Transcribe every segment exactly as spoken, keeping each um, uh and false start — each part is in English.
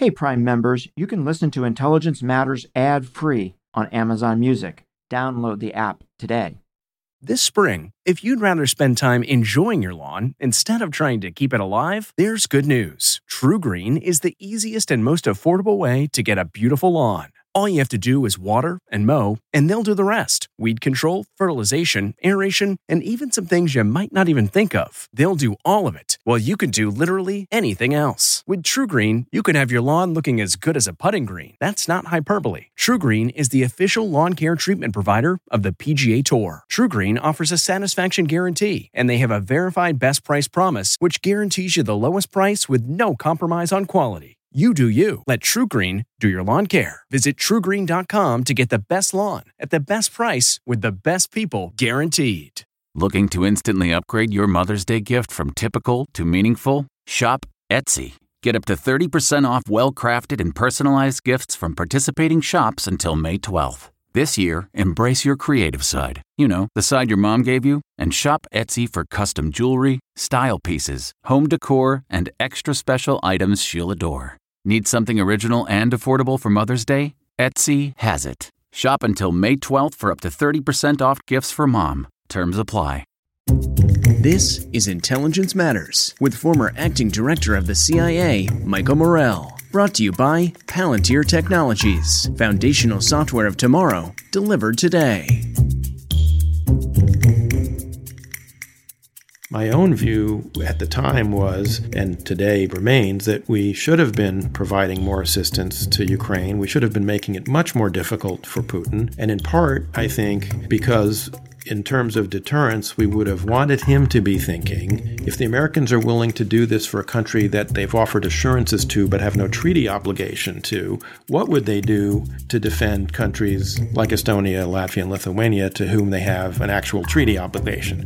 Hey, Prime members, you can listen to Intelligence Matters ad-free on Amazon Music. Download the app today. This spring, if you'd rather spend time enjoying your lawn instead of trying to keep it alive, there's good news. TruGreen is the easiest and most affordable way to get a beautiful lawn. All you have to do is water and mow, and they'll do the rest. Weed control, fertilization, aeration, and even some things you might not even think of. They'll do all of it, while you can do literally anything else. With TruGreen, you can have your lawn looking as good as a putting green. That's not hyperbole. TruGreen is the official lawn care treatment provider of the P G A Tour. TruGreen offers a satisfaction guarantee, and they have a verified best price promise, which guarantees you the lowest price with no compromise on quality. You do you. Let TruGreen do your lawn care. Visit True Green dot com to get the best lawn at the best price with the best people guaranteed. Looking to instantly upgrade your Mother's Day gift from typical to meaningful? Shop Etsy. Get up to thirty percent off well-crafted and personalized gifts from participating shops until May twelfth. This year, embrace your creative side. You know, the side your mom gave you. And shop Etsy for custom jewelry, style pieces, home decor, and extra special items she'll adore. Need something original and affordable for Mother's Day? Etsy has it. Shop until May twelfth for up to thirty percent off gifts for mom. Terms apply. This is Intelligence Matters with former acting director of the C I A, Michael Morell. Brought to you by Palantir Technologies, foundational software of tomorrow, delivered today. My own view at the time was, and today remains, that we should have been providing more assistance to Ukraine. We should have been making it much more difficult for Putin. And in part, I think, because in terms of deterrence, we would have wanted him to be thinking, if the Americans are willing to do this for a country that they've offered assurances to but have no treaty obligation to, what would they do to defend countries like Estonia, Latvia, and Lithuania to whom they have an actual treaty obligation?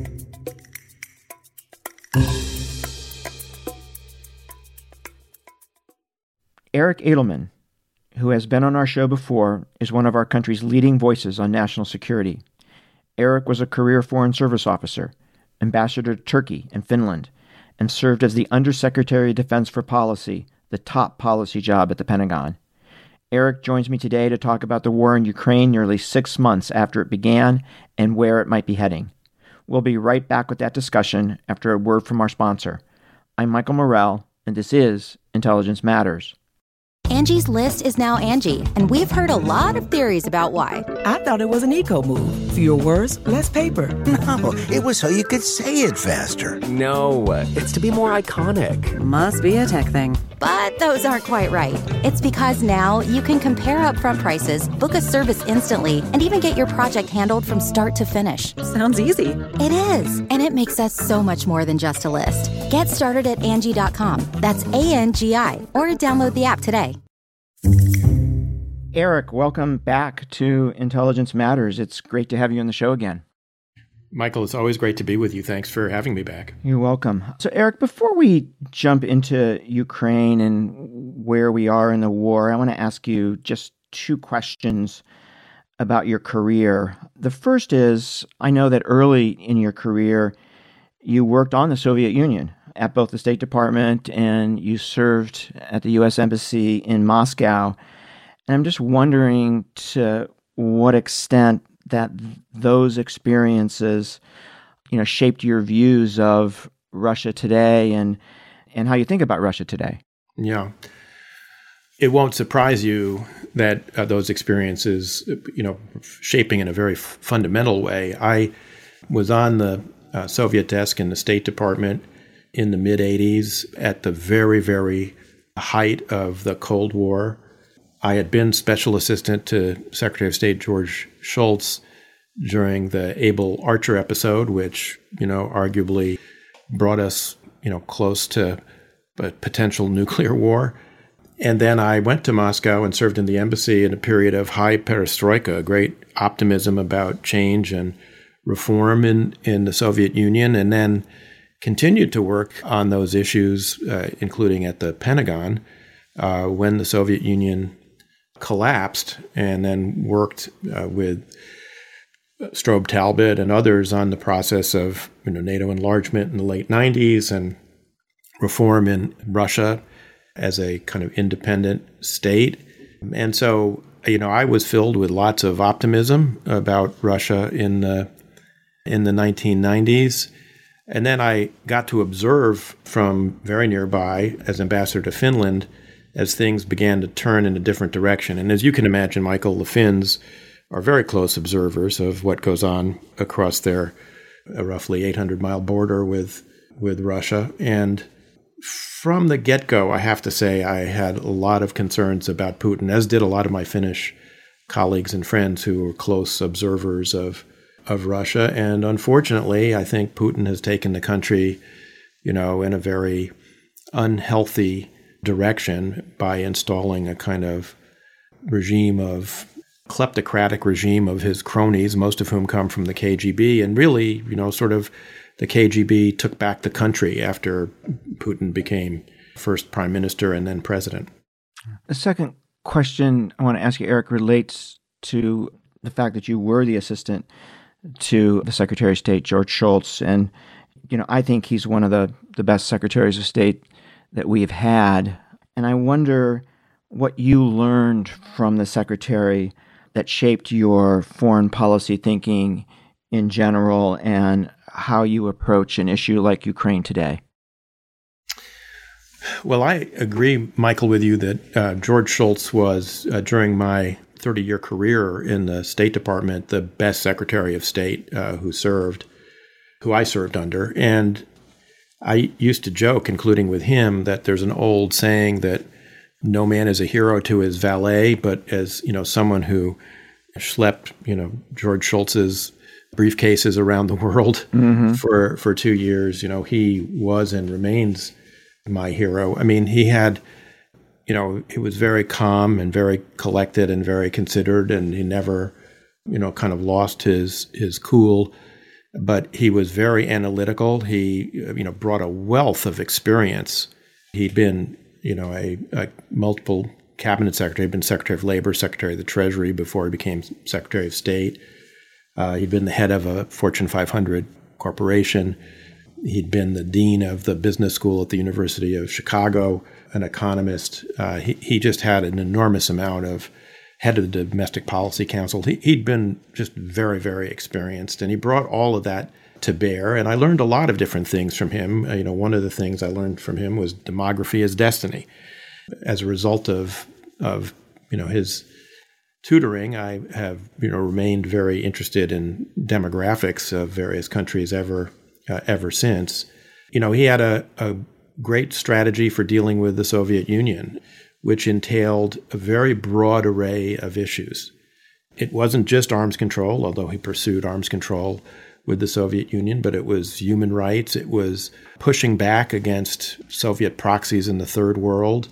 Eric Edelman, who has been on our show before, is one of our country's leading voices on national security. Eric was a career Foreign Service officer, ambassador to Turkey and Finland, and served as the Undersecretary of Defense for Policy, the top policy job at the Pentagon. Eric joins me today to talk about the war in Ukraine nearly six months after it began and where it might be heading. We'll be right back with that discussion after a word from our sponsor. I'm Michael Morell, and this is Intelligence Matters. Angie's List is now Angie, and we've heard a lot of theories about why. I thought it was an eco move. Fewer words, less paper. No, it was so you could say it faster. No, it's to be more iconic. Must be a tech thing. But those aren't quite right. It's because now you can compare upfront prices, book a service instantly, and even get your project handled from start to finish. Sounds easy. It is, and it makes us so much more than just a list. Get started at Angie dot com. That's A N G I, or download the app today. Eric, welcome back to Intelligence Matters. It's great to have you on the show again. Michael, it's always great to be with you. Thanks for having me back. You're welcome. So, Eric, before we jump into Ukraine and where we are in the war, I want to ask you just two questions about your career. The first is, I know that early in your career, you worked on the Soviet Union at both the State Department and you served at the U S Embassy in Moscow. And I'm just wondering to what extent that those experiences, you know, shaped your views of Russia today and and how you think about Russia today. Yeah. It won't surprise you that uh, those experiences, you know, shaping in a very f- fundamental way. I was on the uh, Soviet desk in the State Department in the mid-eighties at the very, very height of the Cold War. I had been special assistant to Secretary of State George Shultz during the Able Archer episode, which, you know, arguably brought us, you know, close to a potential nuclear war. And then I went to Moscow and served in the embassy in a period of high perestroika, great optimism about change and reform in, in the Soviet Union, and then continued to work on those issues, uh, including at the Pentagon, uh, when the Soviet Union collapsed, and then worked uh, with Strobe Talbot and others on the process of, you know, NATO enlargement in the late nineties and reform in Russia. as a kind of independent state. And so, you know, I was filled with lots of optimism about Russia in the in the nineteen nineties. And then I got to observe from very nearby as ambassador to Finland as things began to turn in a different direction. And as you can imagine, Michael, the Finns are very close observers of what goes on across their uh, roughly eight hundred mile border with with Russia. And from the get-go, I have to say I had a lot of concerns about Putin, as did a lot of my Finnish colleagues and friends who were close observers of of Russia. And unfortunately, I think Putin has taken the country, you know, in a very unhealthy direction by installing a kind of regime of kleptocratic regime of his cronies, most of whom come from the K G B. And really, you know, sort of the K G B took back the country after Putin became first prime minister and then president. The second question I want to ask you, Eric, relates to the fact that you were the assistant to the Secretary of State, George Shultz. And, you know, I think he's one of the, the best secretaries of state that we've had. And I wonder what you learned from the secretary that shaped your foreign policy thinking in general and how you approach an issue like Ukraine today. Well, I agree, Michael, with you that uh, George Shultz was, uh, during my thirty-year career in the State Department, the best Secretary of State uh, who served, who I served under. And I used to joke, including with him, that there's an old saying that no man is a hero to his valet, but as, you know, someone who schlepped, you know, George Shultz's briefcases around the world mm-hmm. for, for two years, you know, he was and remains my hero. I mean, he had, you know, he was very calm and very collected and very considered, and he never, you know, kind of lost his his cool. But he was very analytical. He, you know, brought a wealth of experience. He'd been, you know, a, a multiple cabinet secretary. He'd been Secretary of Labor, Secretary of the Treasury before he became Secretary of State. Uh, he'd been the head of a Fortune five hundred corporation. He'd been the dean of the business school at the University of Chicago, an economist. Uh, he, he just had an enormous amount of head of the Domestic Policy Council. He, he'd been just very, very experienced, and he brought all of that to bear. And I learned a lot of different things from him. Uh, you know, one of the things I learned from him was demography is destiny. As a result of, of you know, his tutoring, I have, you know, remained very interested in demographics of various countries ever uh, ever since. You know, he had a, a great strategy for dealing with the Soviet Union, which entailed a very broad array of issues. It wasn't just arms control, although he pursued arms control with the Soviet Union, but it was human rights. It was pushing back against Soviet proxies in the Third World.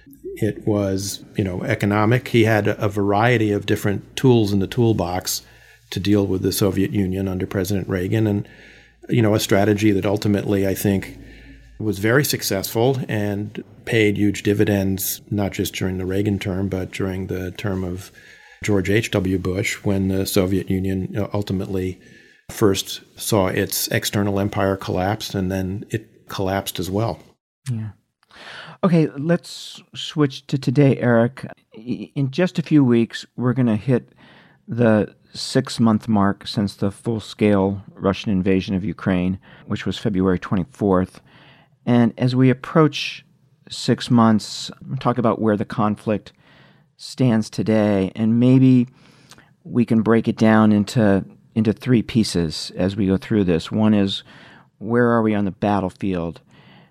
It was, you know, economic. He had a variety of different tools in the toolbox to deal with the Soviet Union under President Reagan, and, you know, a strategy that ultimately, I think, was very successful and paid huge dividends, not just during the Reagan term, but during the term of George H W. Bush, when the Soviet Union ultimately first saw its external empire collapse, and then it collapsed as well. Yeah. Okay, let's switch to today, Eric. In just a few weeks, we're going to hit the six-month mark since the full-scale Russian invasion of Ukraine, which was February twenty-fourth. And as we approach six months, I'm going to talk about where the conflict stands today, and maybe we can break it down into into three pieces as we go through this. One is, where are we on the battlefield?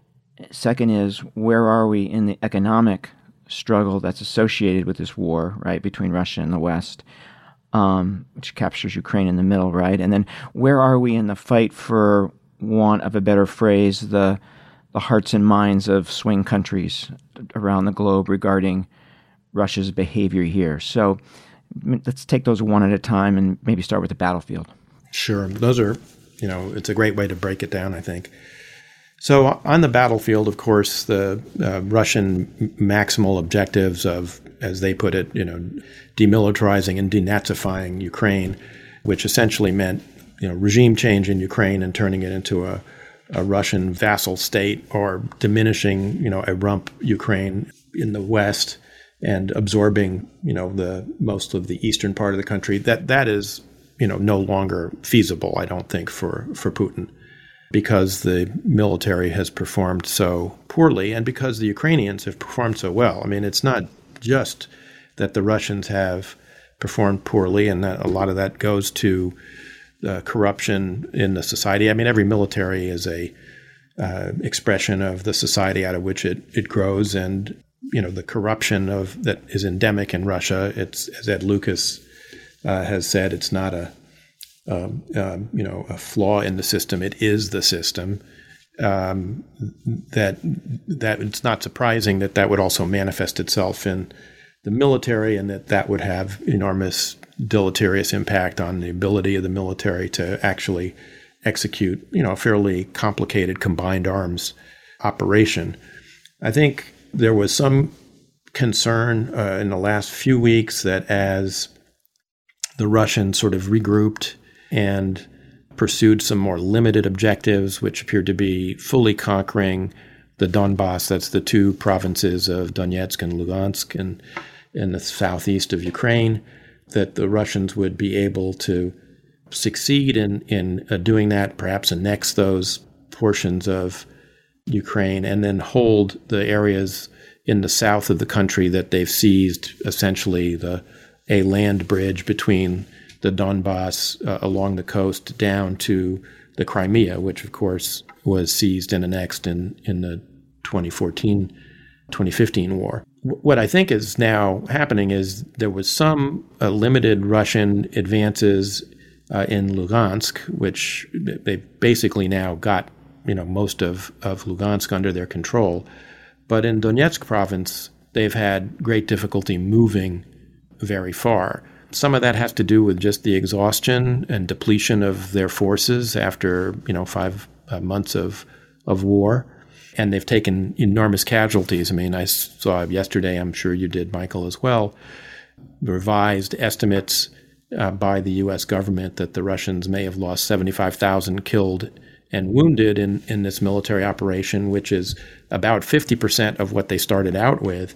Second is, where are we in the economic struggle that's associated with this war, right, between Russia and the West, um, which captures Ukraine in the middle, right? And then where are we in the fight, for want of a better phrase, the the hearts and minds of swing countries around the globe regarding Russia's behavior here? So let's take those one at a time and maybe start with the battlefield. Sure. Those are, you know, it's a great way to break it down, I think. So on the battlefield, of course, the uh, Russian maximal objectives of, as they put it, you know, demilitarizing and denazifying Ukraine, which essentially meant, you know, regime change in Ukraine and turning it into a a Russian vassal state or diminishing, you know, a rump Ukraine in the west and absorbing, you know, the most of the eastern part of the country, that that is, you know, no longer feasible, I don't think, for, for Putin, because the military has performed so poorly and because the Ukrainians have performed so well. I mean, it's not just that the Russians have performed poorly and that a lot of that goes to the corruption in the society. I mean, every military is a uh, expression of the society out of which it, it grows. And, you know, the corruption of that is endemic in Russia. It's, as Ed Lucas uh, has said, it's not a, um, um, you know, a flaw in the system. It is the system. Um, that that it's not surprising that that would also manifest itself in the military, and that that would have enormous deleterious impact on the ability of the military to actually execute, you know, a fairly complicated combined arms operation. I think there was some concern uh, in the last few weeks that as the Russians sort of regrouped and pursued some more limited objectives, which appeared to be fully conquering the Donbass, that's the two provinces of Donetsk and Lugansk and in the southeast of Ukraine, that the Russians would be able to succeed in, in uh, doing that, perhaps annex those portions of Ukraine, and then hold the areas in the south of the country that they've seized, essentially the a land bridge between the Donbass uh, along the coast down to the Crimea, which of course was seized and annexed in, in the twenty fourteen twenty fifteen war. What I think is now happening is there was some uh, limited Russian advances uh, in Lugansk, which they basically now got, you know, most of, of Lugansk under their control. But in Donetsk province, they've had great difficulty moving very far. Some of that has to do with just the exhaustion and depletion of their forces after, you know, five uh, months of of war. And they've taken enormous casualties. I mean, I saw yesterday, I'm sure you did, Michael, as well, revised estimates uh, by the U S government that the Russians may have lost seventy-five thousand killed and wounded in, in this military operation, which is about fifty percent of what they started out with.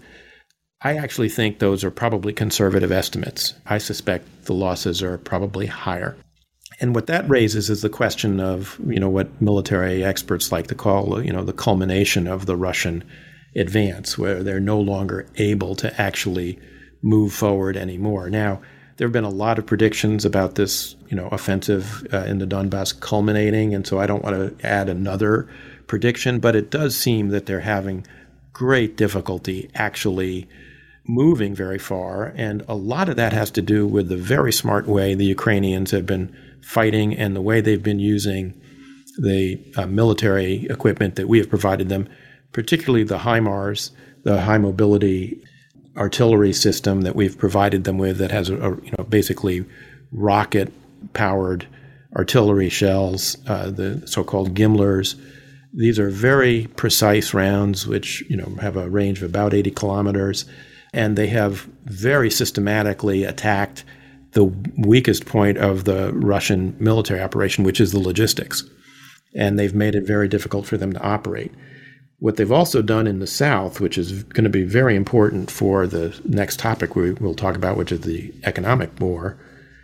I actually think those are probably conservative estimates. I suspect the losses are probably higher. And what that raises is the question of, you know, what military experts like to call, you know, the culmination of the Russian advance, where they're no longer able to actually move forward anymore. Now, there have been a lot of predictions about this, you know, offensive uh, in the Donbass culminating, and so I don't want to add another prediction, but it does seem that they're having great difficulty actually moving very far, and a lot of that has to do with the very smart way the Ukrainians have been fighting and the way they've been using the uh, military equipment that we have provided them, particularly the HIMARS, the high mobility artillery system that we've provided them with that has a, a you know basically rocket powered artillery shells, uh, the so-called Gimlers. These are very precise rounds which, you know, have a range of about eighty kilometers, and they have very systematically attacked the weakest point of the Russian military operation, which is the logistics. And they've made it very difficult for them to operate. What they've also done in the south, which is going to be very important for the next topic we will talk about, which is the economic war,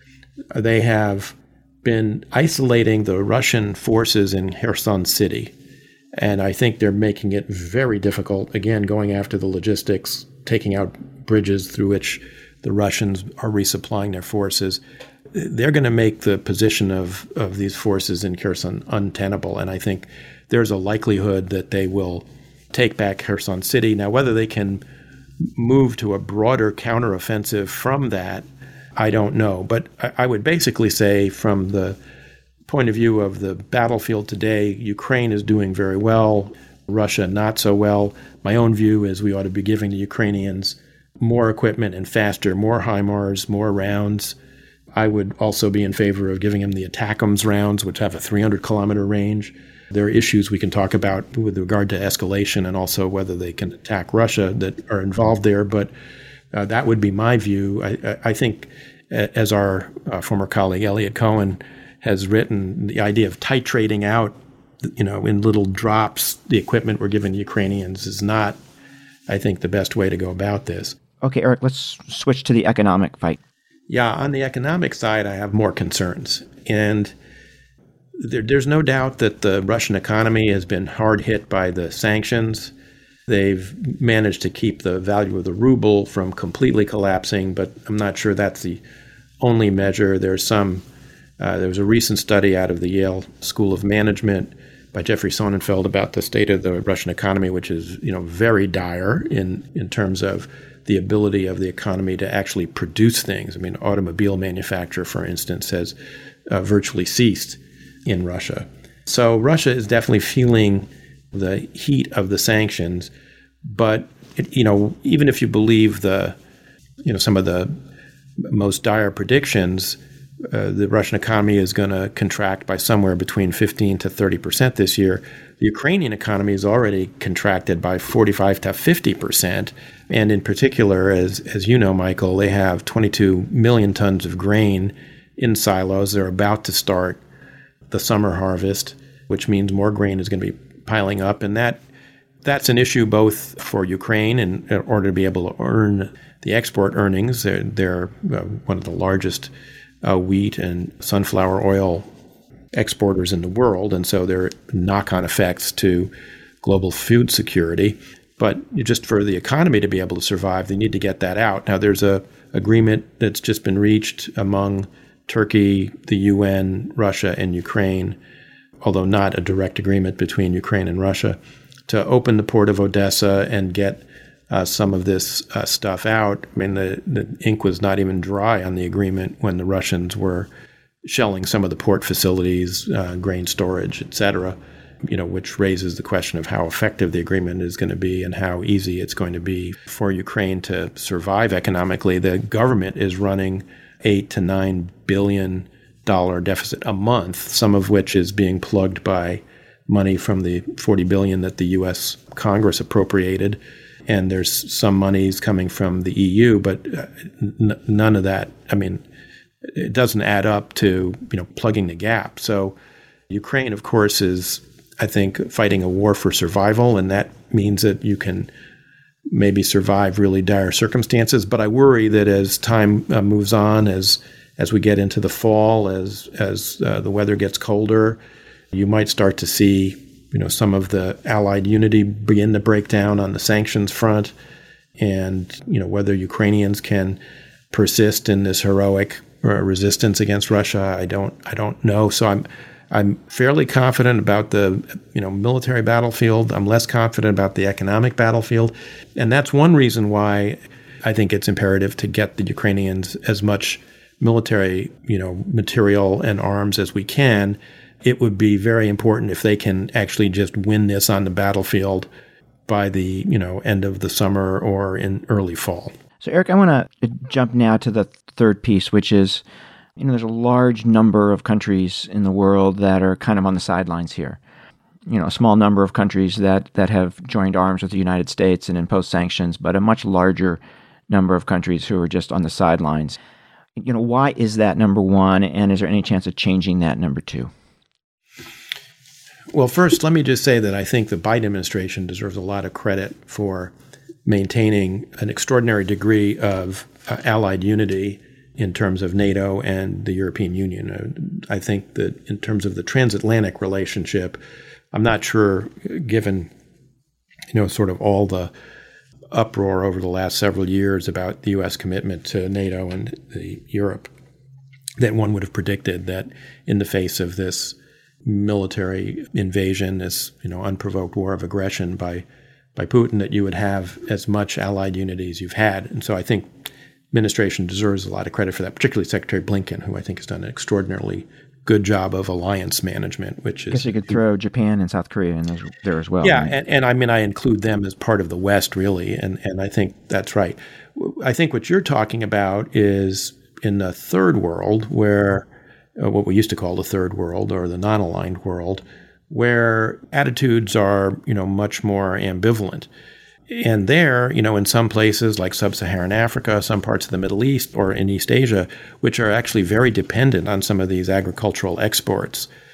they have been isolating the Russian forces in Kherson City. And I think they're making it very difficult, again, going after the logistics, taking out bridges through which the Russians are resupplying their forces. They're going to make the position of, of these forces in Kherson untenable. And I think there's a likelihood that they will take back Kherson City. Now, whether they can move to a broader counteroffensive from that, I don't know. But I, I would basically say, from the point of view of the battlefield today, Ukraine is doing very well, Russia not so well. My own view is we ought to be giving the Ukrainians more equipment and faster, more HIMARS, more rounds. I would also be in favor of giving them the ATACMS rounds, which have a three hundred kilometer range. There are issues we can talk about with regard to escalation and also whether they can attack Russia that are involved there. But uh, that would be my view. I, I think, as our uh, former colleague Elliot Cohen has written, the idea of titrating out you know, in little drops, the equipment we're giving the Ukrainians is not, I think, the best way to go about this. Okay, Eric, let's switch to the economic fight. Yeah, on the economic side, I have more concerns. And there, there's no doubt that the Russian economy has been hard hit by the sanctions. They've managed to keep the value of the ruble from completely collapsing, but I'm not sure that's the only measure. There's some, uh, there was a recent study out of the Yale School of Management by Jeffrey Sonnenfeld about the state of the Russian economy, which is, you know, very dire in, in terms of the ability of the economy to actually produce things. I mean, automobile manufacture, for instance, has uh, virtually ceased in Russia. So Russia is definitely feeling the heat of the sanctions, but it, you know, even if you believe the, you know, some of the most dire predictions, uh, the Russian economy is going to contract by somewhere between fifteen to thirty percent this year. The Ukrainian economy is already contracted by forty-five to fifty percent, and in particular, as as you know, Michael, they have twenty-two million tons of grain in silos. They're about to start the summer harvest, which means more grain is going to be piling up, and that that's an issue both for Ukraine in, in order to be able to earn the export earnings. They're, they're uh, one of the largest uh, wheat and sunflower oil exporters in the world, and so there are knock-on effects to global food security. But just for the economy to be able to survive, they need to get that out. Now, there's a agreement that's just been reached among Turkey, the U N, Russia, and Ukraine, although not a direct agreement between Ukraine and Russia, to open the port of Odessa and get uh, some of this uh, stuff out. I mean, the, the ink was not even dry on the agreement when the Russians were shelling some of the port facilities, uh, grain storage, et cetera, you know, which raises the question of how effective the agreement is going to be and how easy it's going to be for Ukraine to survive economically. The government is running eight to nine billion dollar deficit a month, some of which is being plugged by money from the forty billion dollars that the U S Congress appropriated, and there's some monies coming from the E U, but n- none of that, I mean, it doesn't add up to, you know, plugging the gap. So Ukraine, of course, is, I think, fighting a war for survival, and that means that you can maybe survive really dire circumstances. But I worry that as time uh, moves on, as as we get into the fall, as as uh, the weather gets colder, you might start to see, you know, some of the Allied unity begin to break down on the sanctions front, and, you know, whether Ukrainians can persist in this heroic uh, resistance against Russia, I don't I don't know. So I'm I'm fairly confident about the, you know, military battlefield. I'm less confident about the economic battlefield, and that's one reason why I think it's imperative to get the Ukrainians as much military, you know, material and arms as we can. It would be very important if they can actually just win this on the battlefield by the, you know, end of the summer or in early fall. So, Eric, I want to jump now to the third piece, which is, you know, there's a large number of countries in the world that are kind of on the sidelines here. You know, a small number of countries that, that have joined arms with the United States and imposed sanctions, but a much larger number of countries who are just on the sidelines. You know, why is that, number one, and is there any chance of changing that, number two? Well, first, let me just say that I think the Biden administration deserves a lot of credit for maintaining an extraordinary degree of uh, allied unity in terms of NATO and the European Union. I think that in terms of the transatlantic relationship, I'm not sure, given, you know, sort of all the uproar over the last several years about the U S commitment to NATO and the Europe, that one would have predicted that in the face of this military invasion, this, you know, unprovoked war of aggression by by Putin, that you would have as much allied unity as you've had. And so I think administration deserves a lot of credit for that, particularly Secretary Blinken, who I think has done an extraordinarily good job of alliance management, which is... I guess you could throw Japan and South Korea in there as well. Yeah, right? and, and I mean, I include them as part of the West, really, and, and I think that's right. I think what you're talking about is in the third world, where uh, what we used to call the third world or the non-aligned world, where attitudes are, you know, much more ambivalent. And there, you know, in some places like sub-Saharan Africa, some parts of the Middle East or in East Asia, which are actually very dependent on some of these agricultural exports,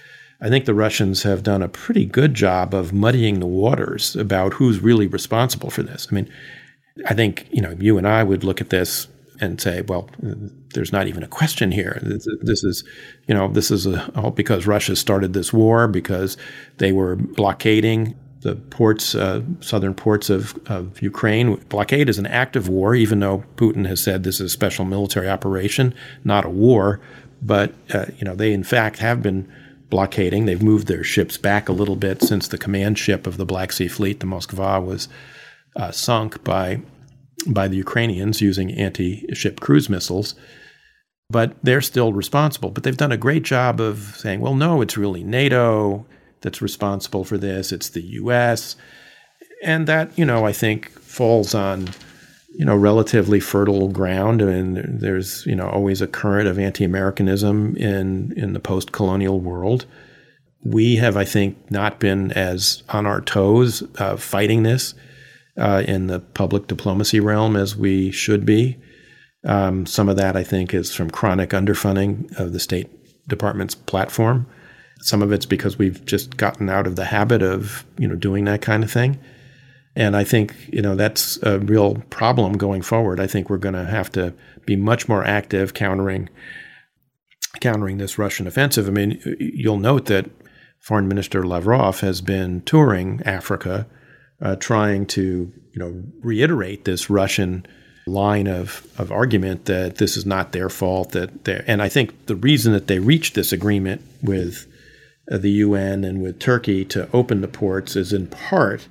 I think the Russians have done a pretty good job of muddying the waters about who's really responsible for this. I mean, I think, you know, you and I would look at this and say, well, there's not even a question here. This, this is, you know, this is a, all because Russia started this war, because they were blockading the ports, uh, southern ports of, of Ukraine. Blockade is an act of war, even though Putin has said this is a special military operation, not a war. But, uh, you know, they in fact have been blockading. They've moved their ships back a little bit since the command ship of the Black Sea Fleet, the Moskva, was uh, sunk by by the Ukrainians using anti-ship cruise missiles. But they're still responsible. But they've done a great job of saying, well, no, it's really NATO that's responsible for this. It's the U S. And that, you know, I think falls on, you know, relatively fertile ground. I mean, there's, you know, always a current of anti-Americanism in, in the post-colonial world. We have, I think, not been as on our toes uh, fighting this uh, in the public diplomacy realm as we should be. Um, some of that, I think, is from chronic underfunding of the State Department's platform. Some of it's because we've just gotten out of the habit of, you know, doing that kind of thing. And I think, you know, that's a real problem going forward. I think we're going to have to be much more active countering countering this Russian offensive. I mean, you'll note that Foreign Minister Lavrov has been touring Africa, uh, trying to, you know, reiterate this Russian line of, of argument that this is not their fault. That they and I think the reason that they reached this agreement with uh, the U N and with Turkey to open the ports is in part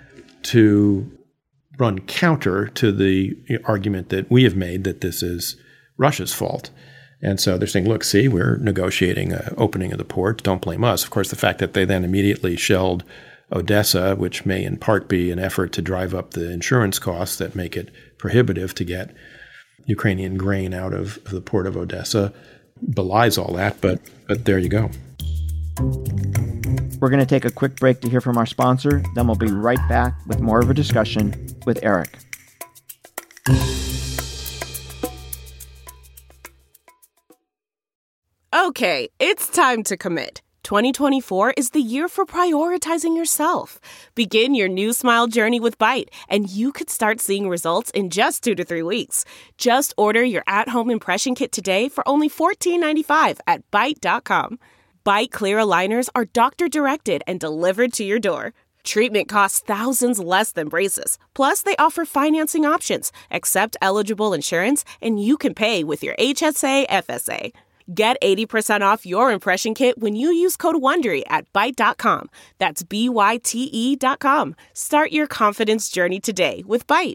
to run counter to the argument that we have made that this is Russia's fault. And so they're saying, look, see, we're negotiating an opening of the port. Don't blame us. Of course, the fact that they then immediately shelled Odessa, which may in part be an effort to drive up the insurance costs that make it prohibitive to get Ukrainian grain out of the port of Odessa, belies all that. But, but there you go. We're going to take a quick break to hear from our sponsor. Then we'll be right back with more of a discussion with Eric. Okay, it's time to commit. twenty twenty-four is the year for prioritizing yourself. Begin your new smile journey with Byte, and you could start seeing results in just two to three weeks. Just order your at-home impression kit today for only fourteen ninety-five at byte dot com. Byte Clear aligners are doctor-directed and delivered to your door. Treatment costs thousands less than braces. Plus, they offer financing options, accept eligible insurance, and you can pay with your H S A F S A. Get eighty percent off your impression kit when you use code WONDERY at byte dot com. That's B Y T E dot com. Start your confidence journey today with Byte.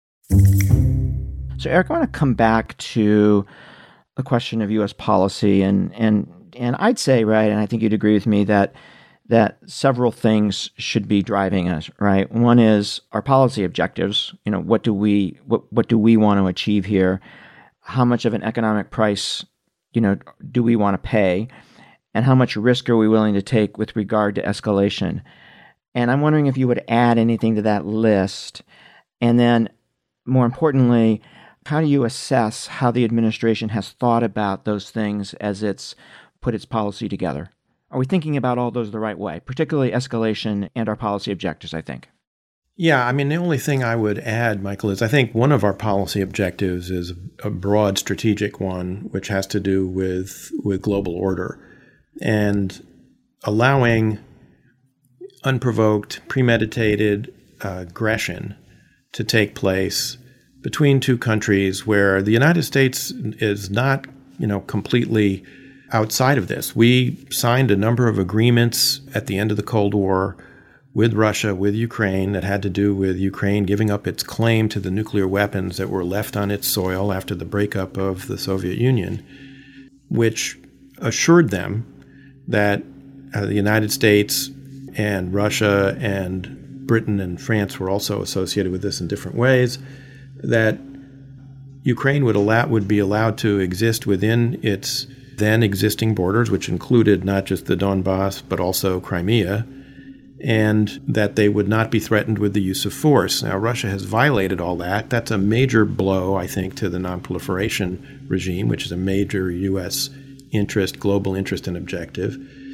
So, Eric, I want to come back to the question of U S policy. And, and, and I'd say, right, and I think you'd agree with me, that that several things should be driving us, right? One is our policy objectives. You know, what do we what, what do we want to achieve here? How much of an economic price you know, do we want to pay? And how much risk are we willing to take with regard to escalation? And I'm wondering if you would add anything to that list. And then, more importantly, how do you assess how the administration has thought about those things as it's put its policy together? Are we thinking about all those the right way, particularly escalation and our policy objectives, I think? Yeah, I mean, the only thing I would add, Michael, is I think one of our policy objectives is a broad strategic one, which has to do with, with global order and allowing unprovoked, premeditated uh, aggression to take place between two countries where the United States is not, you know, completely outside of this. We signed a number of agreements at the end of the Cold War with Russia, with Ukraine, that had to do with Ukraine giving up its claim to the nuclear weapons that were left on its soil after the breakup of the Soviet Union, which assured them that uh, the United States and Russia and Britain and France were also associated with this in different ways, that Ukraine would allow would be allowed to exist within its then existing borders, which included not just the Donbass, but also Crimea, and that they would not be threatened with the use of force. Now, Russia has violated all that. That's a major blow, I think, to the nonproliferation regime, which is a major U S interest, global interest and objective.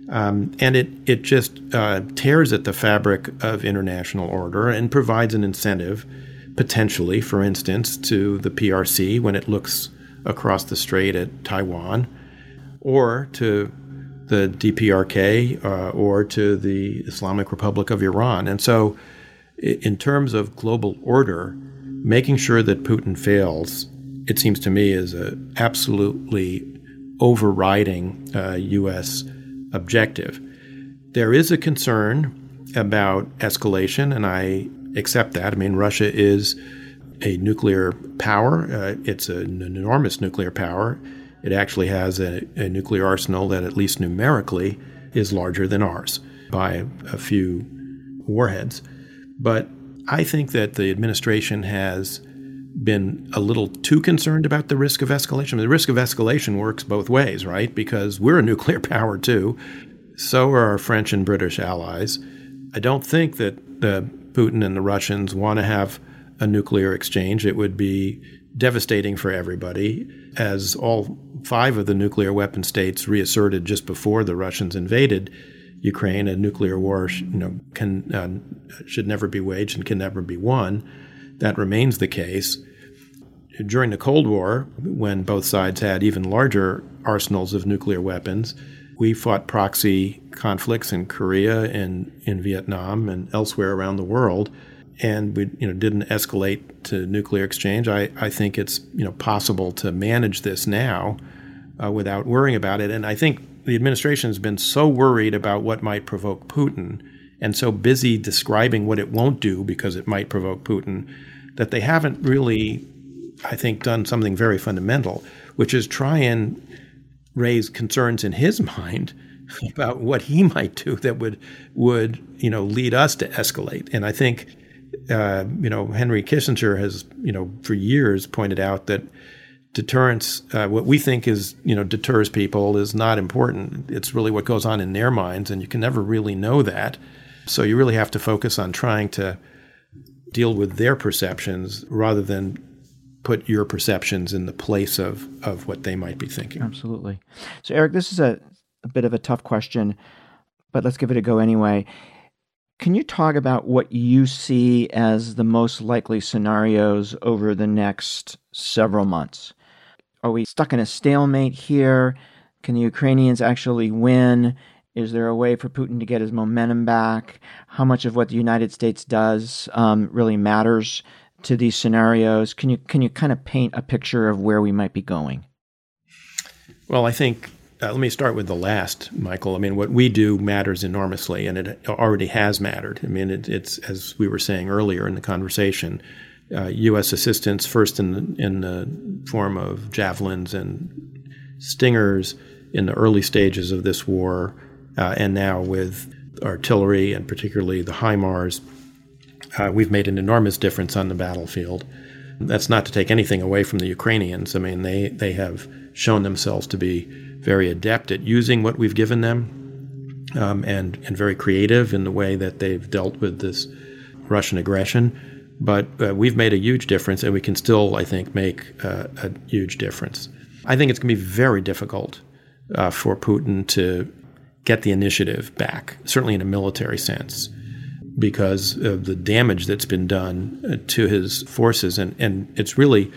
Um, and it, it just uh, tears at the fabric of international order and provides an incentive, potentially, for instance, to the P R C when it looks across the strait at Taiwan, or to the D P R K, uh, or to the Islamic Republic of Iran. And so in terms of global order, making sure that Putin fails, it seems to me, is a absolutely overriding uh, U S objective. There is a concern about escalation, and I accept that. I mean, Russia is a nuclear power. Uh, it's an enormous nuclear power. It actually has a, a nuclear arsenal that, at least numerically, is larger than ours by a few warheads. But I think that the administration has been a little too concerned about the risk of escalation. I mean, the risk of escalation works both ways, right? Because we're a nuclear power too. So are our French and British allies. I don't think that the Putin and the Russians want to have a nuclear exchange. It would be devastating for everybody, as all five of the nuclear weapon states reasserted just before the Russians invaded Ukraine. A nuclear war, you know, can uh, should never be waged and can never be won. That remains the case. During the Cold War, when both sides had even larger arsenals of nuclear weapons, we fought proxy conflicts in Korea and in Vietnam and elsewhere around the world, and we you know didn't escalate to nuclear exchange. I, I think it's you know possible to manage this now uh, without worrying about it. And I think the administration has been so worried about what might provoke Putin and so busy describing what it won't do because it might provoke Putin that they haven't really, I think, done something very fundamental, which is try and raise concerns in his mind about what he might do that would, would you know, lead us to escalate. And I think, uh, you know, Henry Kissinger has, you know, for years pointed out that deterrence, uh, what we think is, you know, deters people is not important. It's really what goes on in their minds, and you can never really know that. So you really have to focus on trying to deal with their perceptions rather than put your perceptions in the place of, of what they might be thinking. Absolutely. So, Eric, this is a, a bit of a tough question, but let's give it a go anyway. Can you talk about what you see as the most likely scenarios over the next several months? Are we stuck in a stalemate here? Can the Ukrainians actually win? Is there a way for Putin to get his momentum back? How much of what the United States does um, really matters to these scenarios? Can you can you kind of paint a picture of where we might be going? Well, I think, uh, let me start with the last, Michael. I mean, what we do matters enormously, and it already has mattered. I mean, it, it's, as we were saying earlier in the conversation, uh, U S assistance first in the, in the form of javelins and stingers in the early stages of this war, uh, and now with artillery and particularly the HIMARS, uh, we've made an enormous difference on the battlefield. That's not to take anything away from the Ukrainians. I mean, they, they have shown themselves to be very adept at using what we've given them, um, and, and very creative in the way that they've dealt with this Russian aggression. But uh, we've made a huge difference, and we can still, I think, make uh, a huge difference. I think it's going to be very difficult uh, for Putin to get the initiative back, certainly in a military sense, because of the damage that's been done to his forces. And, and it's really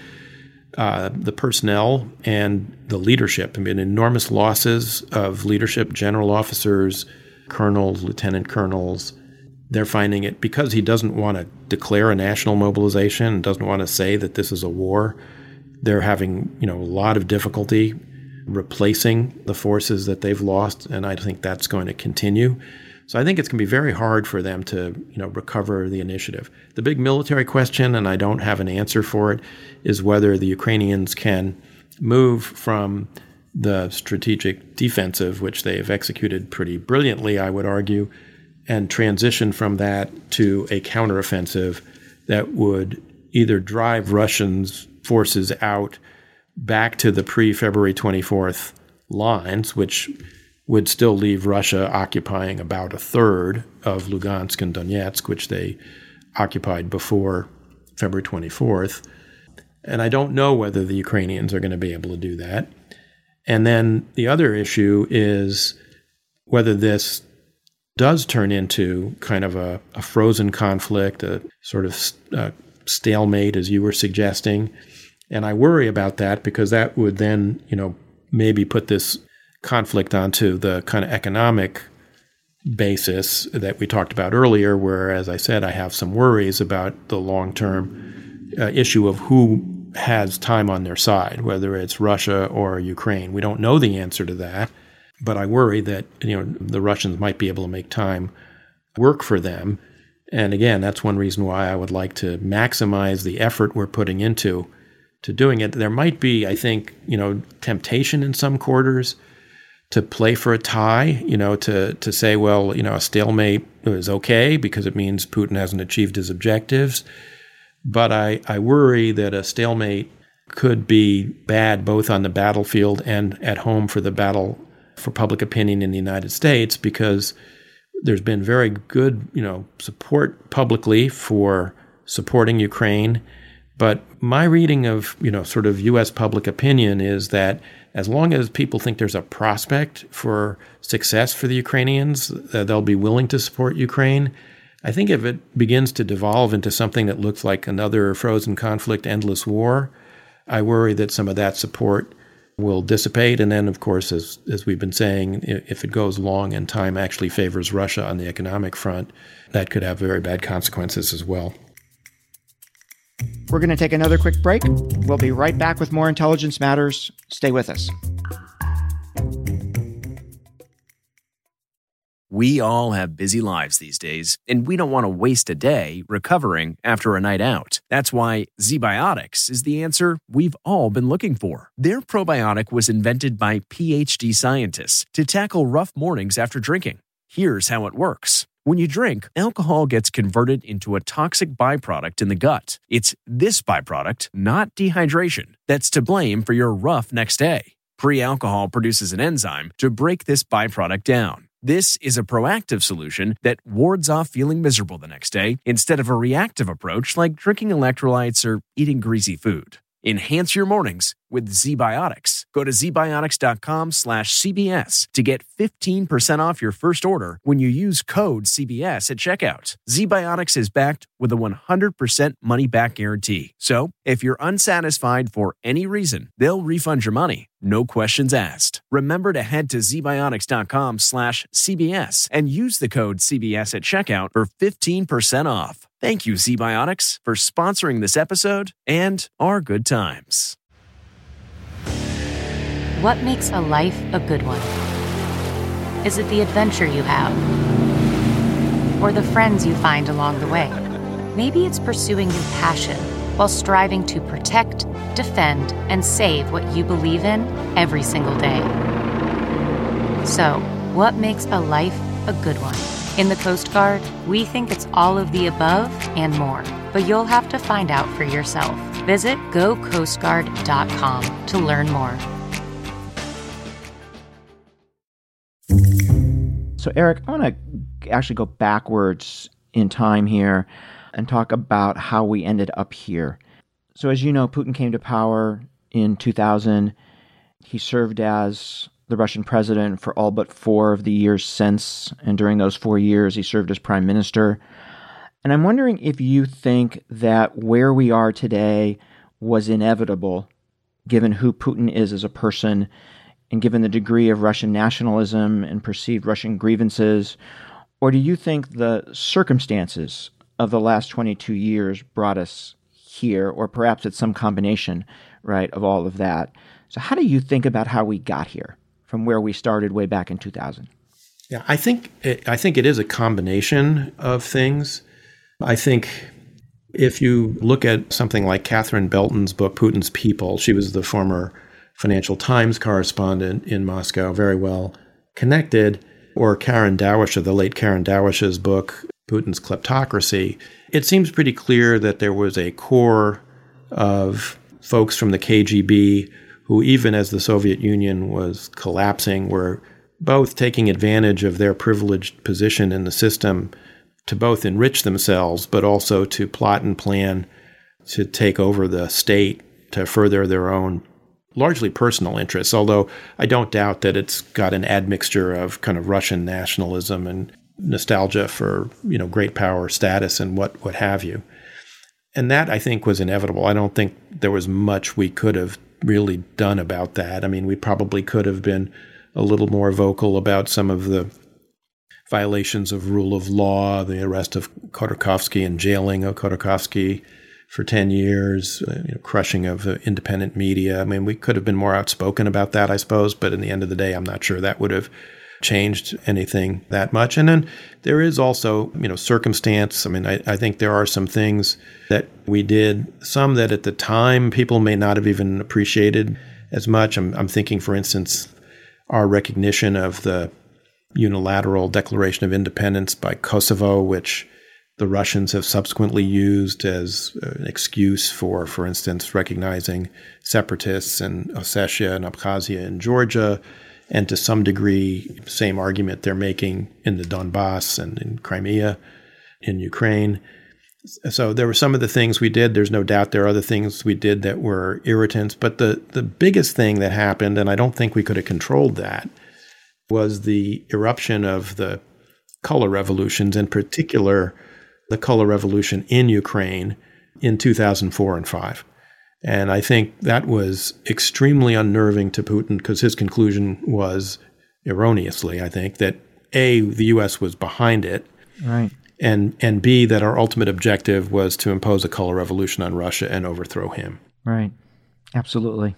uh, the personnel and the leadership. I mean, enormous losses of leadership, general officers, colonels, lieutenant colonels. They're finding it because he doesn't want to declare a national mobilization, doesn't want to say that this is a war. They're having, you know, a lot of difficulty replacing the forces that they've lost, and I think that's going to continue. So I think it's going to be very hard for them to, you know, recover the initiative. The big military question, and I don't have an answer for it, is whether the Ukrainians can move from the strategic defensive, which they've executed pretty brilliantly, I would argue, and transition from that to a counteroffensive that would either drive Russians' forces out back to the pre-February twenty-fourth lines, which would still leave Russia occupying about a third of Lugansk and Donetsk, which they occupied before February twenty-fourth. And I don't know whether the Ukrainians are going to be able to do that. And then the other issue is whether this does turn into kind of a, a frozen conflict, a sort of uh, stalemate, as you were suggesting. And I worry about that because that would then, you know, maybe put this conflict onto the kind of economic basis that we talked about earlier, where, as I said, I have some worries about the long-term uh, issue of who has time on their side, whether it's Russia or Ukraine. We don't know the answer to that, but I worry that, you know, the Russians might be able to make time work for them. And again, that's one reason why I would like to maximize the effort we're putting into to doing it. There might be, I think, you know, temptation in some quarters to play for a tie, you know, to to say, well, you know, a stalemate is okay because it means Putin hasn't achieved his objectives. But I, I worry that a stalemate could be bad both on the battlefield and at home for the battle for public opinion in the United States, because there's been very good, you know, support publicly for supporting Ukraine. But my reading of, you know, sort of U S public opinion is that as long as people think there's a prospect for success for the Ukrainians, uh, they'll be willing to support Ukraine. I think if it begins to devolve into something that looks like another frozen conflict, endless war, I worry that some of that support will dissipate. And then, of course, as as we've been saying, if it goes long and time actually favors Russia on the economic front, that could have very bad consequences as well. We're going to take another quick break. We'll be right back with more Intelligence Matters. Stay with us. We all have busy lives these days, and we don't want to waste a day recovering after a night out. That's why ZBiotics is the answer we've all been looking for. Their probiotic was invented by P H D scientists to tackle rough mornings after drinking. Here's how it works. When you drink, alcohol gets converted into a toxic byproduct in the gut. It's this byproduct, not dehydration, that's to blame for your rough next day. Pre-alcohol produces an enzyme to break this byproduct down. This is a proactive solution that wards off feeling miserable the next day instead of a reactive approach like drinking electrolytes or eating greasy food. Enhance your mornings with ZBiotics. Go to zbiotics.com slash CBS to get fifteen percent off your first order when you use code C B S at checkout. ZBiotics is backed with a one hundred percent money-back guarantee. So, if you're unsatisfied for any reason, they'll refund your money. No questions asked. Remember to head to zbiotics.com slash CBS and use the code C B S at checkout for fifteen percent off. Thank you, ZBiotics, for sponsoring this episode and our good times. What makes a life a good one? Is it the adventure you have? Or the friends you find along the way? Maybe it's pursuing your passion while striving to protect, defend, and save what you believe in every single day. So, what makes a life a good one? In the Coast Guard, we think it's all of the above and more, but you'll have to find out for yourself. Visit go coast guard dot com to learn more. So, Eric, I want to actually go backwards in time here and talk about how we ended up here. So, as you know, Putin came to power in two thousand. He served as the Russian president for all but four of the years since, and during those four years, he served as prime minister. And I'm wondering if you think that where we are today was inevitable, given who Putin is as a person, and given the degree of Russian nationalism and perceived Russian grievances, or do you think the circumstances of the last twenty-two years brought us here, or perhaps it's some combination, right, of all of that? So how do you think about how we got here from where we started way back in two thousand? Yeah, I think it, I think it is a combination of things. I think if you look at something like Catherine Belton's book, Putin's People, she was the former Financial Times correspondent in Moscow, very well connected, or Karen Dawisha, the late Karen Dawisha's book, Putin's Kleptocracy, it seems pretty clear that there was a core of folks from the K G B who, even as the Soviet Union was collapsing, were both taking advantage of their privileged position in the system to both enrich themselves, but also to plot and plan to take over the state to further their own largely personal interests, although I don't doubt that it's got an admixture of kind of Russian nationalism and nostalgia for, you know, great power status and what, what have you. And that, I think, was inevitable. I don't think there was much we could have really done about that. I mean, we probably could have been a little more vocal about some of the violations of rule of law, the arrest of Khodorkovsky and jailing of Khodorkovsky for ten years, you know, crushing of uh, independent media. I mean, we could have been more outspoken about that, I suppose, but in the end of the day, I'm not sure that would have changed anything that much. And then there is also, you know, circumstance. I mean, I, I think there are some things that we did, some that at the time people may not have even appreciated as much. I'm, I'm thinking, for instance, our recognition of the unilateral declaration of independence by Kosovo, which the Russians have subsequently used as an excuse for, for instance, recognizing separatists in Ossetia and Abkhazia and Georgia, and to some degree, same argument they're making in the Donbass and in Crimea, in Ukraine. So there were some of the things we did. There's no doubt there are other things we did that were irritants. But the, the biggest thing that happened, and I don't think we could have controlled that, was the eruption of the color revolutions, in particular, the color revolution in Ukraine in two thousand four and five. And I think that was extremely unnerving to Putin because his conclusion was, erroneously, I think, that A, the U S was behind it, right, and and B, that our ultimate objective was to impose a color revolution on Russia and overthrow him. Right. Absolutely.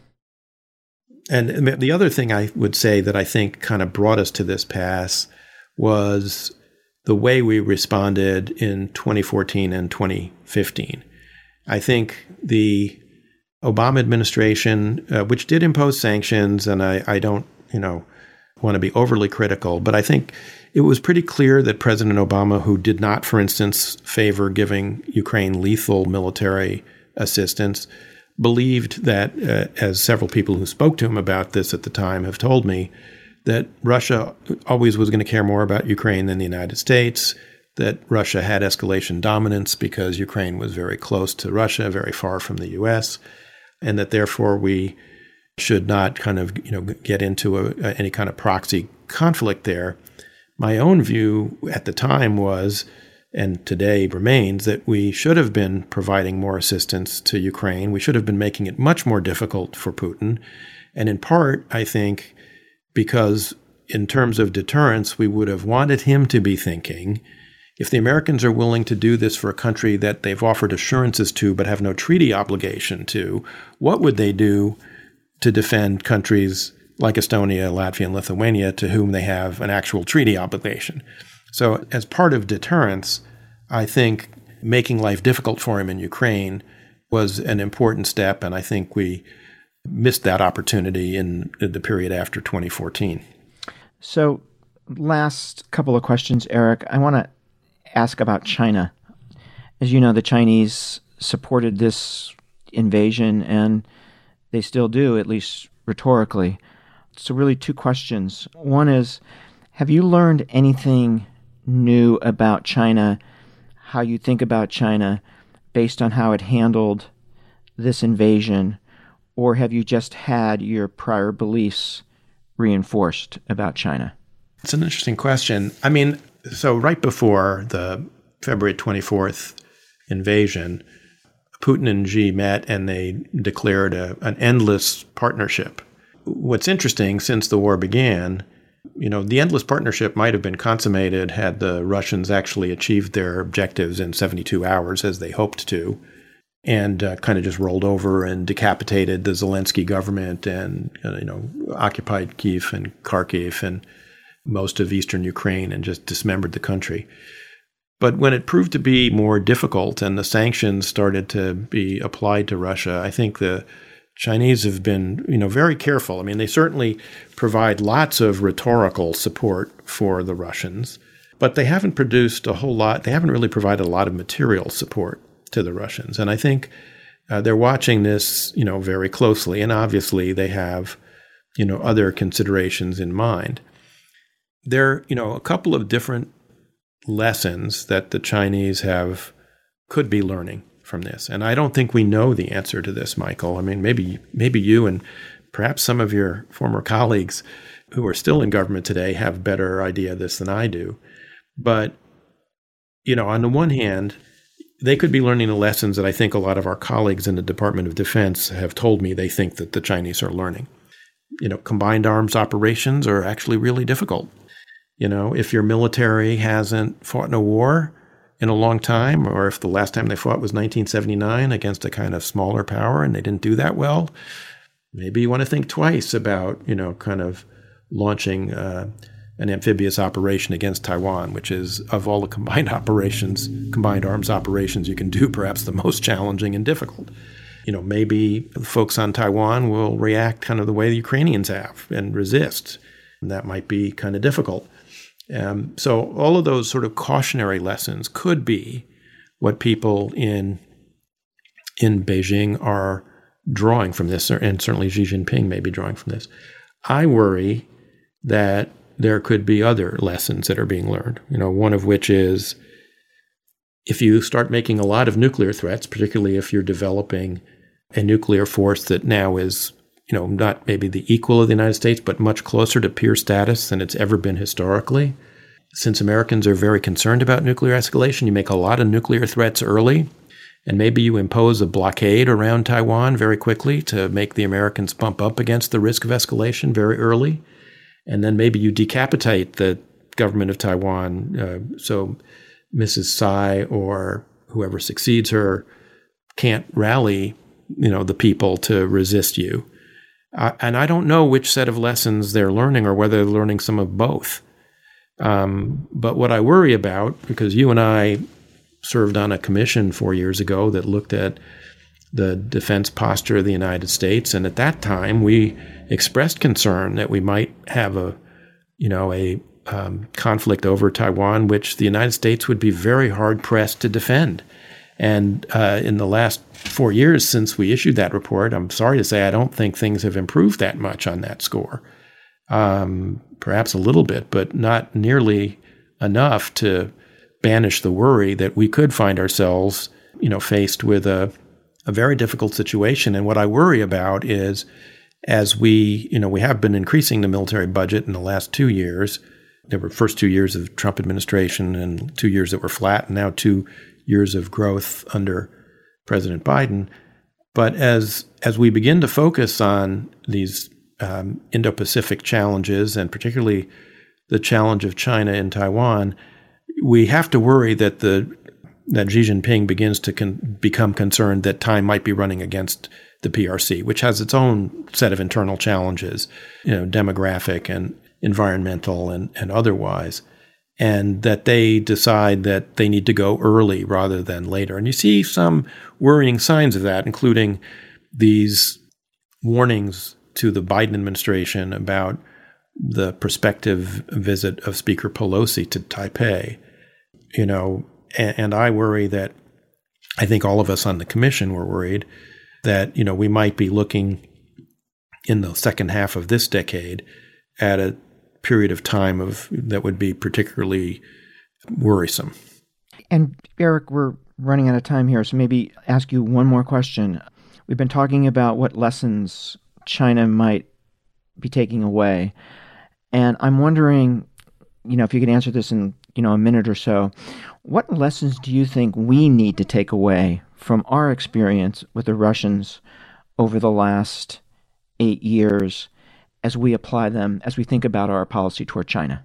And the other thing I would say that I think kind of brought us to this pass was the way we responded in twenty fourteen and twenty fifteen. I think the Obama administration, uh, which did impose sanctions, and I, I don't, you know, want to be overly critical, but I think it was pretty clear that President Obama, who did not, for instance, favor giving Ukraine lethal military assistance, believed that, uh, as several people who spoke to him about this at the time have told me, that Russia always was going to care more about Ukraine than the United States, that Russia had escalation dominance because Ukraine was very close to Russia, very far from the U S, and that therefore we should not kind of, you know, get into a, a, any kind of proxy conflict there. My own view at the time was, and today remains, that we should have been providing more assistance to Ukraine. We should have been making it much more difficult for Putin. And in part, I think, because in terms of deterrence, we would have wanted him to be thinking, if the Americans are willing to do this for a country that they've offered assurances to but have no treaty obligation to, what would they do to defend countries like Estonia, Latvia, and Lithuania, to whom they have an actual treaty obligation? So as part of deterrence, I think making life difficult for him in Ukraine was an important step, and I think we missed that opportunity in the period after twenty fourteen. So last couple of questions, Eric. I want to ask about China. As you know, the Chinese supported this invasion, and they still do, at least rhetorically. So really two questions. One is, have you learned anything new about China, how you think about China, based on how it handled this invasion, or have you just had your prior beliefs reinforced about China? It's an interesting question. I mean, so right before the February twenty-fourth invasion, Putin and Xi met and they declared a, an endless partnership. What's interesting, since the war began, you know, the endless partnership might have been consummated had the Russians actually achieved their objectives in seventy-two hours, as they hoped to, and uh, kind of just rolled over and decapitated the Zelensky government and, uh, you know, occupied Kyiv and Kharkiv and most of eastern Ukraine and just dismembered the country. But when it proved to be more difficult and the sanctions started to be applied to Russia, I think the Chinese have been, you know, very careful. I mean, they certainly provide lots of rhetorical support for the Russians, but they haven't produced a whole lot. They haven't really provided a lot of material support to the Russians. And I think uh, they're watching this, you know, very closely. And obviously they have, you know, other considerations in mind. There are, you know, a couple of different lessons that the Chinese have could be learning from this. And I don't think we know the answer to this, Michael. I mean, maybe maybe you and perhaps some of your former colleagues who are still in government today have a better idea of this than I do. But, you know, on the one hand, they could be learning the lessons that I think a lot of our colleagues in the Department of Defense have told me they think that the Chinese are learning. You know, combined arms operations are actually really difficult. You know, if your military hasn't fought in a war in a long time, or if the last time they fought was nineteen seventy-nine against a kind of smaller power and they didn't do that well, maybe you want to think twice about, you know, kind of launching uh, an amphibious operation against Taiwan, which is, of all the combined operations, combined arms operations you can do, perhaps the most challenging and difficult. You know, maybe the folks on Taiwan will react kind of the way the Ukrainians have and resist. And that might be kind of difficult. Um, so all of those sort of cautionary lessons could be what people in in Beijing are drawing from this, and certainly Xi Jinping may be drawing from this. I worry that there could be other lessons that are being learned, you know, one of which is if you start making a lot of nuclear threats, particularly if you're developing a nuclear force that now is, you know, not maybe the equal of the United States, but much closer to peer status than it's ever been historically. Since Americans are very concerned about nuclear escalation, you make a lot of nuclear threats early, and maybe you impose a blockade around Taiwan very quickly to make the Americans bump up against the risk of escalation very early. And then maybe you decapitate the government of Taiwan, uh, so Missus Tsai or whoever succeeds her can't rally, you know, the people to resist you. Uh, and I don't know which set of lessons they're learning or whether they're learning some of both. Um, but what I worry about, because you and I served on a commission four years ago that looked at the defense posture of the United States, and at that time we expressed concern that we might have a, you know, a um, conflict over Taiwan, which the United States would be very hard pressed to defend. And uh, in the last four years since we issued that report, I'm sorry to say I don't think things have improved that much on that score. Um, perhaps a little bit, but not nearly enough to banish the worry that we could find ourselves, you know, faced with a, a very difficult situation. And what I worry about is, as we, you know, we have been increasing the military budget in the last two years. There were first two years of Trump administration and two years that were flat, and now two years of growth under President Biden. But as as we begin to focus on these um, Indo-Pacific challenges, and particularly the challenge of China and Taiwan, we have to worry that the that Xi Jinping begins to con- become concerned that time might be running against the P R C, which has its own set of internal challenges, you know, demographic and environmental and, and otherwise, and that they decide that they need to go early rather than later. And you see some worrying signs of that, including these warnings to the Biden administration about the prospective visit of Speaker Pelosi to Taipei. You know, and, and I worry that, I think all of us on the commission were worried that, you know, we might be looking in the second half of this decade at a period of time of that would be particularly worrisome. And Eric, we're running out of time here, so maybe ask you one more question. We've been talking about what lessons China might be taking away, and I'm wondering, you know, if you could answer this in, you know, a minute or so. What lessons do you think we need to take away from our experience with the Russians over the last eight years as we apply them, as we think about our policy toward China?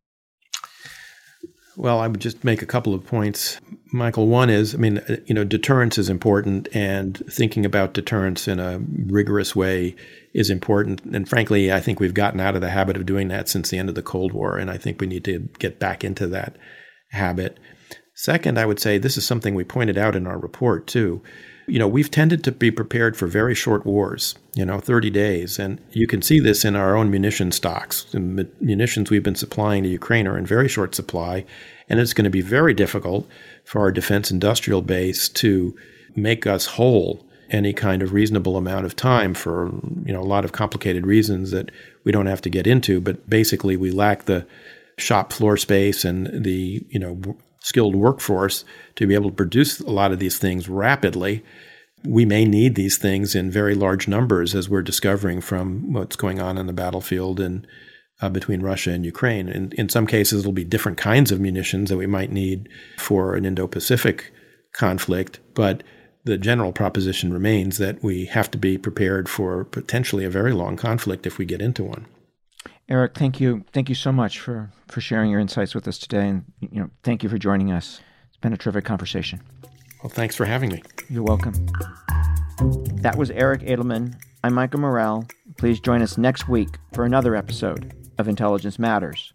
Well, I would just make a couple of points, Michael. One is, I mean, you know, deterrence is important, and thinking about deterrence in a rigorous way is important. And frankly, I think we've gotten out of the habit of doing that since the end of the Cold War, and I think we need to get back into that habit. Second, I would say this is something we pointed out in our report, too. You know, we've tended to be prepared for very short wars, you know, thirty days. And you can see this in our own munition stocks. The munitions we've been supplying to Ukraine are in very short supply. And it's going to be very difficult for our defense industrial base to make us whole any kind of reasonable amount of time for, you know, a lot of complicated reasons that we don't have to get into. But basically, we lack the shop floor space and the, you know, skilled workforce to be able to produce a lot of these things rapidly we may need these things in very large numbers, as we're discovering from what's going on on the battlefield and uh, between Russia and Ukraine. And in some cases, it'll be different kinds of munitions that we might need for an Indo-Pacific conflict. But the general proposition remains that we have to be prepared for potentially a very long conflict if we get into one. Eric, thank you. Thank you so much for, for sharing your insights with us today. And you know, thank you for joining us. It's been a terrific conversation. Well, thanks for having me. You're welcome. That was Eric Edelman. I'm Michael Morell. Please join us next week for another episode of Intelligence Matters.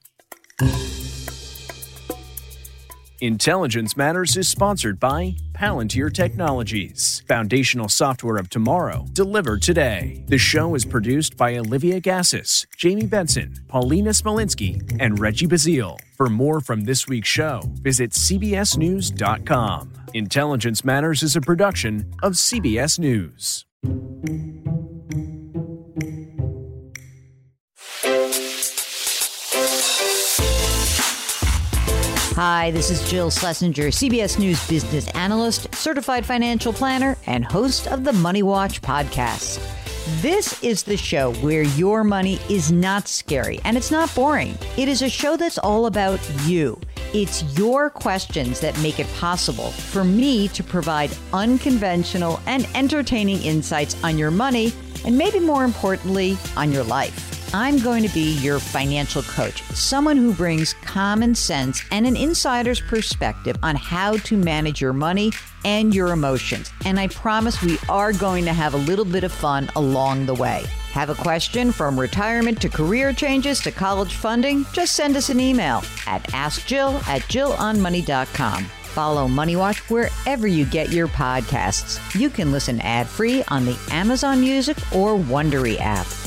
Intelligence Matters is sponsored by Palantir Technologies, foundational software of tomorrow, delivered today. The show is produced by Olivia Gassis, Jamie Benson, Paulina Smolinski, and Reggie Bazile. For more from this week's show, visit c b s news dot com. Intelligence Matters is a production of C B S News. Hi, this is Jill Schlesinger, C B S News business analyst, certified financial planner, and host of the Money Watch podcast. This is the show where your money is not scary and it's not boring. It is a show that's all about you. It's your questions that make it possible for me to provide unconventional and entertaining insights on your money, and maybe more importantly, on your life. I'm going to be your financial coach, someone who brings common sense and an insider's perspective on how to manage your money and your emotions. And I promise we are going to have a little bit of fun along the way. Have a question from retirement to career changes to college funding? Just send us an email at ask jill at jill on money dot com. Follow Money Watch wherever you get your podcasts. You can listen ad-free on the Amazon Music or Wondery app.